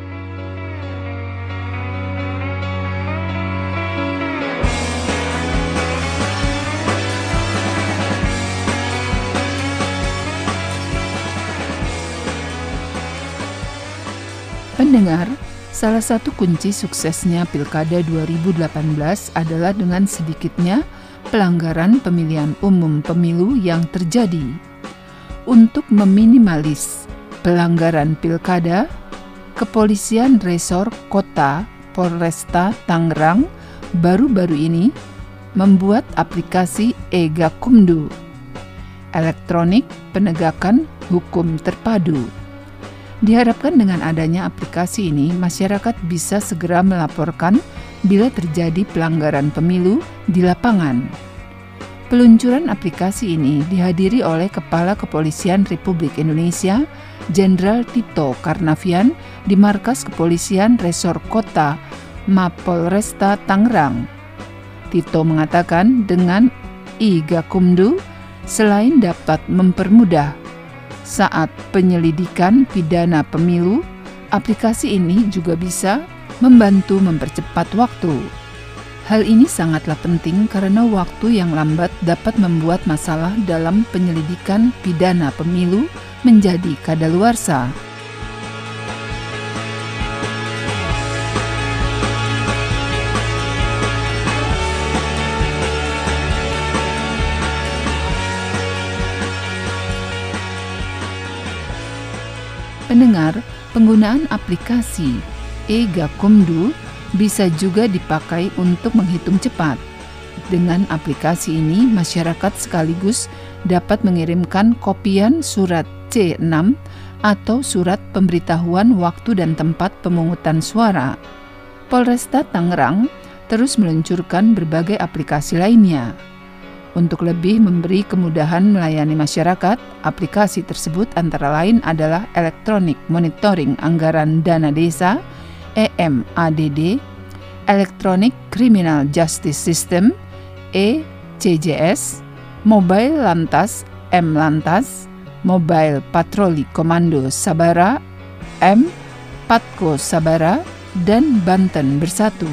Pendengar, salah satu kunci suksesnya Pilkada 2018 adalah dengan sedikitnya pelanggaran pemilihan umum pemilu yang terjadi. Untuk meminimalis pelanggaran pilkada, Kepolisian Resor Kota Polresta Tangerang baru-baru ini membuat aplikasi e-Gakumdu, elektronik penegakan hukum terpadu. Diharapkan dengan adanya aplikasi ini, masyarakat bisa segera melaporkan bila terjadi pelanggaran pemilu di lapangan. Peluncuran aplikasi ini dihadiri oleh Kepala Kepolisian Republik Indonesia, Jenderal Tito Karnavian di Markas Kepolisian Resor Kota Mapolresta Tangerang. Tito mengatakan dengan e-Gakumdu selain dapat mempermudah saat penyelidikan pidana pemilu, aplikasi ini juga bisa membantu mempercepat waktu. Hal ini sangatlah penting karena waktu yang lambat dapat membuat masalah dalam penyelidikan pidana pemilu menjadi kadaluarsa. Pendengar, penggunaan aplikasi e-Gakumdu bisa juga dipakai untuk menghitung cepat. Dengan aplikasi ini, masyarakat sekaligus dapat mengirimkan kopian surat C6 atau surat pemberitahuan waktu dan tempat pemungutan suara. Polresta Tangerang terus meluncurkan berbagai aplikasi lainnya. Untuk lebih memberi kemudahan melayani masyarakat, aplikasi tersebut antara lain adalah Electronic Monitoring Anggaran Dana Desa, EMADD, Electronic Criminal Justice System, ECJS, Mobile Lantas, M-Lantas, Mobile Patroli Komando Sabara, M, Patko Sabara, dan Banten Bersatu.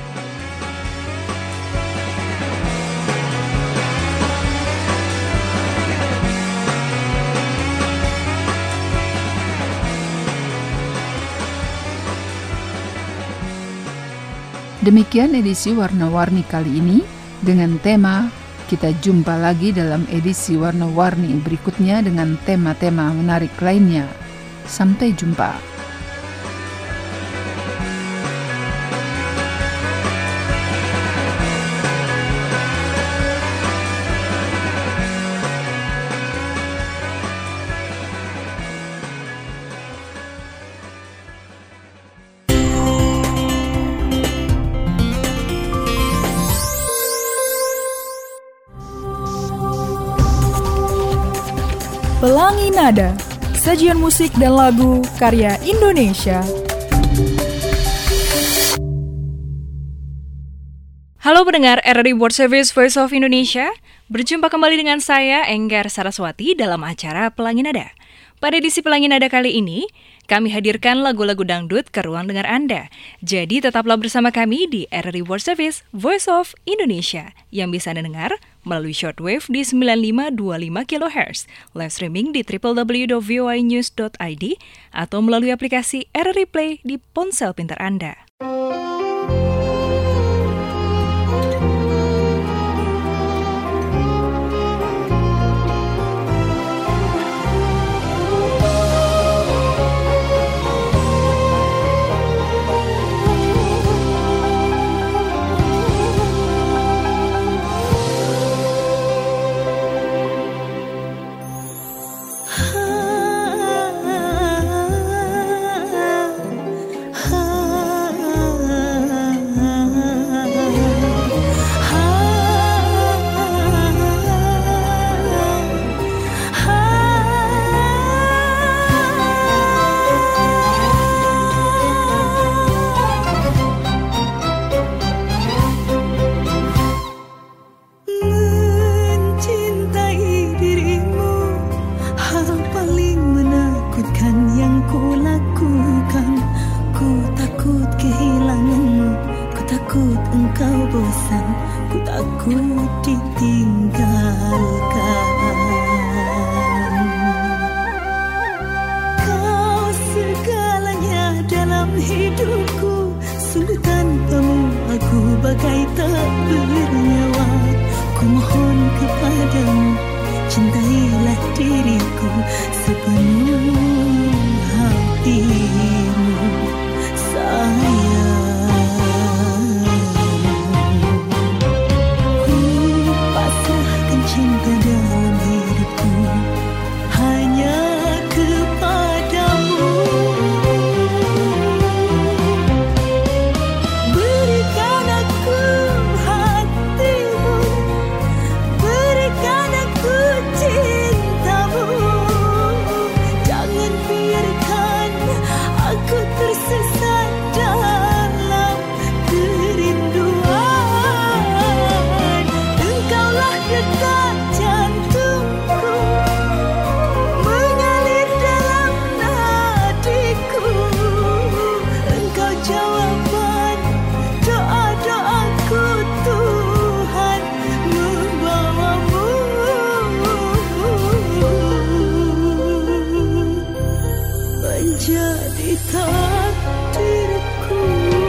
Demikian edisi Warna-Warni kali ini dengan tema kita jumpa lagi dalam edisi Warna-Warni berikutnya dengan tema-tema menarik lainnya. Sampai jumpa. Pelangi Nada, sajian musik dan lagu karya Indonesia. Halo pendengar RRI World Service Voice of Indonesia, berjumpa kembali dengan saya Enggar Saraswati dalam acara Pelangi Nada. Pada edisi Pelangi Nada kali ini, kami hadirkan lagu-lagu dangdut ke ruang dengar Anda. Jadi tetaplah bersama kami di RRI World Service Voice of Indonesia yang bisa Anda dengar melalui shortwave di 9525 kHz, live streaming di www.voinews.id atau melalui aplikasi RRI Play di ponsel pintar Anda. takut engkau bosan, ku takut ditinggalkan. Kau segalanya dalam hidupku, sungguh tanpamu aku bagai tak bernyawa. Ku mohon kepadamu, cintailah diriku sepenuh hatimu, sayang. Ku pasrahkan cinta dalam hidupku hanya kepadamu. Berikan aku hatimu, berikan aku cintamu. Jangan biarkan aku tersesat dalam kerinduan. Engkaulah detak jantungku, mengalir dalam nadiku. Engkau jawaban doa-doaku, Tuhan membawamu. Menjadi takdirku.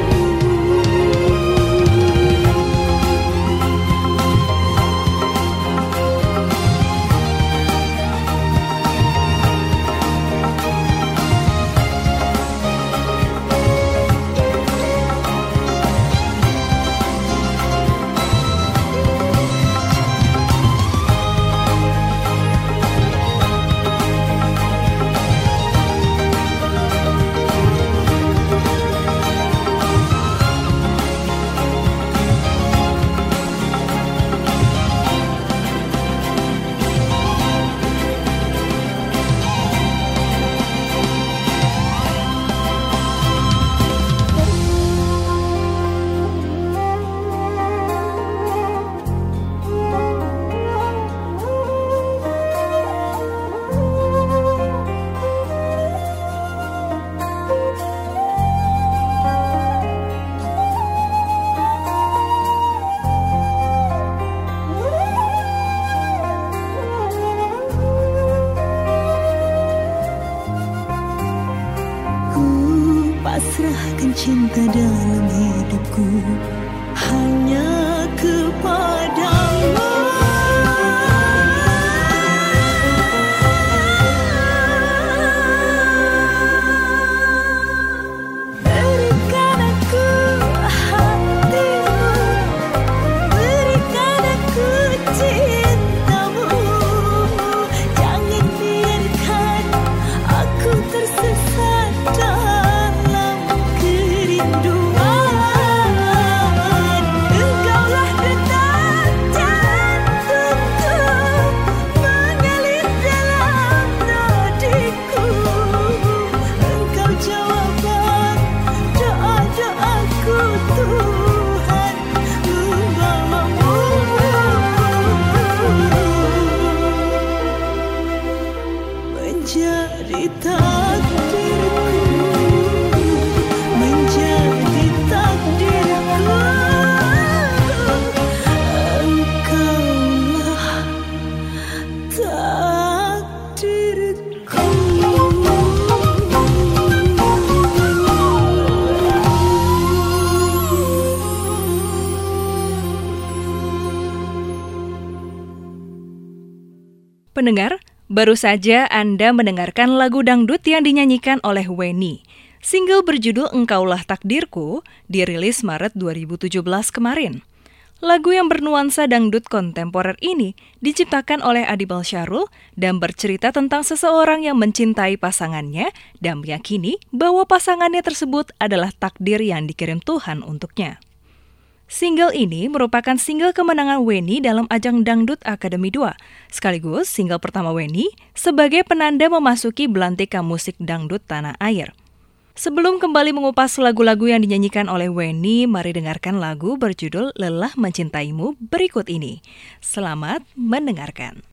Pasrahkan cinta dalam hidupku hanya kepadamu. Berikan aku hatimu, berikan aku cintamu. Jangan biarkan aku tersesat dalam kerinduan. Engkaulah detak jantungku, mengalir dalam nadiku. Engkau jawaban doa-doaku, Tuhan membawamu. Menjadi takdirku, menjadi takdirku. Engkaulah takdirku. Pendengar, baru saja Anda mendengarkan lagu dangdut yang dinyanyikan oleh Weni. Single berjudul Engkaulah Takdirku dirilis Maret 2017 kemarin. Lagu yang bernuansa dangdut kontemporer ini diciptakan oleh Adibal Syarul dan bercerita tentang seseorang yang mencintai pasangannya dan meyakini bahwa pasangannya tersebut adalah takdir yang dikirim Tuhan untuknya. Single ini merupakan single kemenangan Weni dalam ajang Dangdut Akademi 2, sekaligus single pertama Weni sebagai penanda memasuki belantika musik dangdut tanah air. Sebelum kembali mengupas lagu-lagu yang dinyanyikan oleh Weni, mari dengarkan lagu berjudul Lelah Mencintaimu berikut ini. Selamat mendengarkan.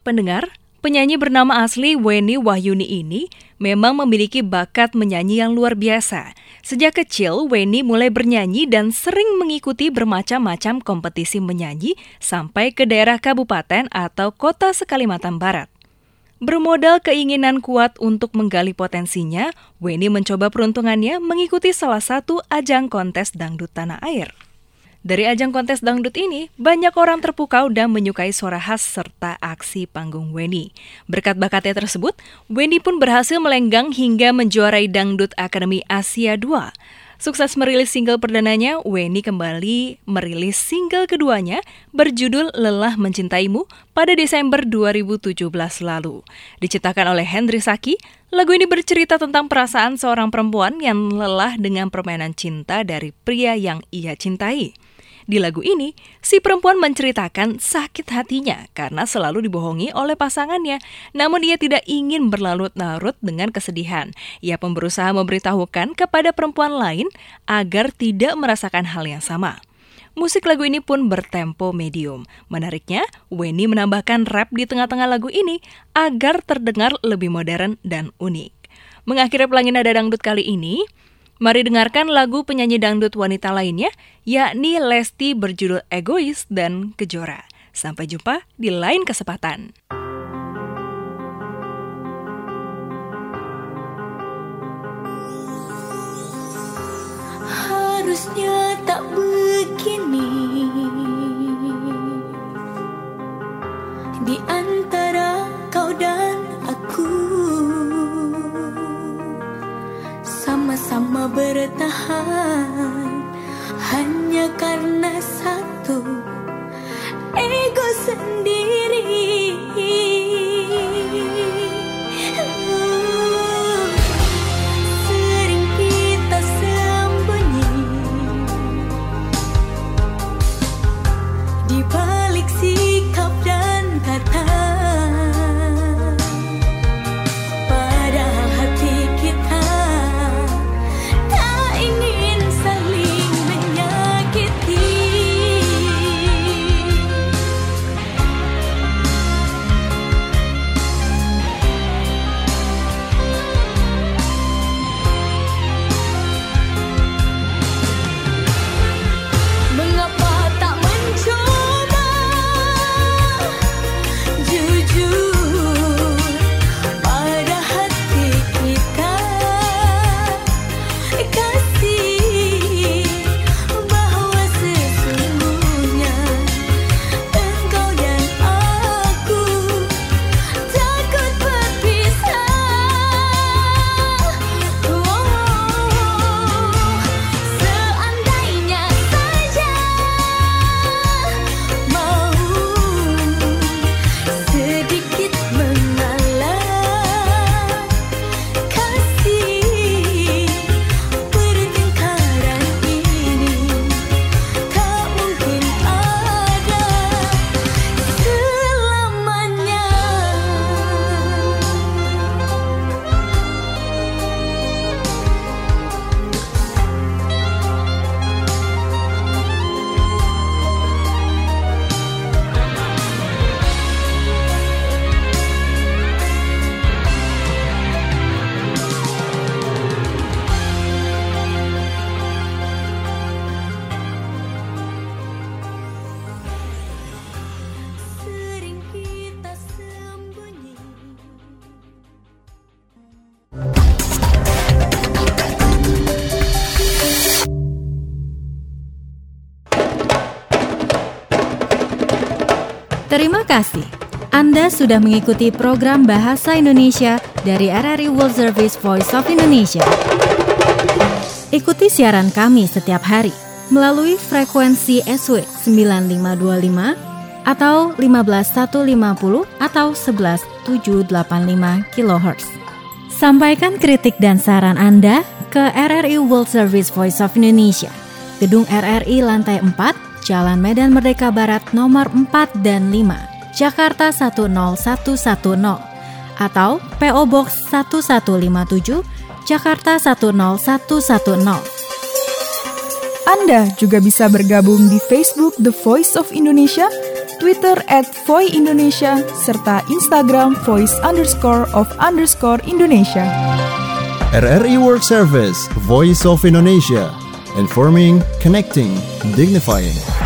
Pendengar, penyanyi bernama asli Weni Wahyuni ini memang memiliki bakat menyanyi yang luar biasa. Sejak kecil, Weni mulai bernyanyi dan sering mengikuti bermacam-macam kompetisi menyanyi sampai ke daerah kabupaten atau kota se-Kalimantan Barat. Bermodal keinginan kuat untuk menggali potensinya, Weni mencoba peruntungannya mengikuti salah satu ajang kontes dangdut tanah air. Dari ajang kontes dangdut ini, banyak orang terpukau dan menyukai suara khas serta aksi panggung Weni. Berkat bakatnya tersebut, Weni pun berhasil melenggang hingga menjuarai Dangdut Akademi Asia 2. Sukses merilis single perdananya, Weni kembali merilis single keduanya berjudul Lelah Mencintaimu pada Desember 2017 lalu. Diciptakan oleh Hendri Saki, lagu ini bercerita tentang perasaan seorang perempuan yang lelah dengan permainan cinta dari pria yang ia cintai. Di lagu ini, si perempuan menceritakan sakit hatinya karena selalu dibohongi oleh pasangannya, namun ia tidak ingin berlarut-larut dengan kesedihan. Ia pun berusaha memberitahukan kepada perempuan lain agar tidak merasakan hal yang sama. Musik lagu ini pun bertempo medium. Menariknya, Weni menambahkan rap di tengah-tengah lagu ini agar terdengar lebih modern dan unik. Mengakhiri Pelangi Nada Dangdut kali ini, mari dengarkan lagu penyanyi dangdut wanita lainnya, yakni Lesti berjudul Egois dan Kejora. Sampai jumpa di lain kesempatan. Harusnya tak begini di antara kau dan aku, sama-sama bertahan hanya karena satu ego sendiri. Sering kita sembunyi di balik sikap dan kata, padahal hati kita tak ingin saling menyakiti. Mengapa tak mencoba jujur pada hati kita, kasih bahwa sesungguhnya engkau dan aku takut berpisah. Seandainya saja mau sedikit mengalah, kasih pertengkaran ini tak mungkin ada selamanya. Sering kita sembunyi. Terima kasih. Anda sudah mengikuti program Bahasa Indonesia dari RRI World Service Voice of Indonesia. Ikuti siaran kami setiap hari melalui frekuensi SW 9525 atau 15150 atau 11785 kHz. Sampaikan kritik dan saran Anda ke RRI World Service Voice of Indonesia, Gedung RRI Lantai 4, Jalan Medan Merdeka Barat nomor 4 dan 5, Jakarta 10110, atau PO Box 1157, Jakarta 10110. Anda juga bisa bergabung di Facebook The Voice of Indonesia Twitter @voiindonesia, serta Instagram voice_of_Indonesia. RRI World Service, Voice of Indonesia. Informing, connecting, dignifying.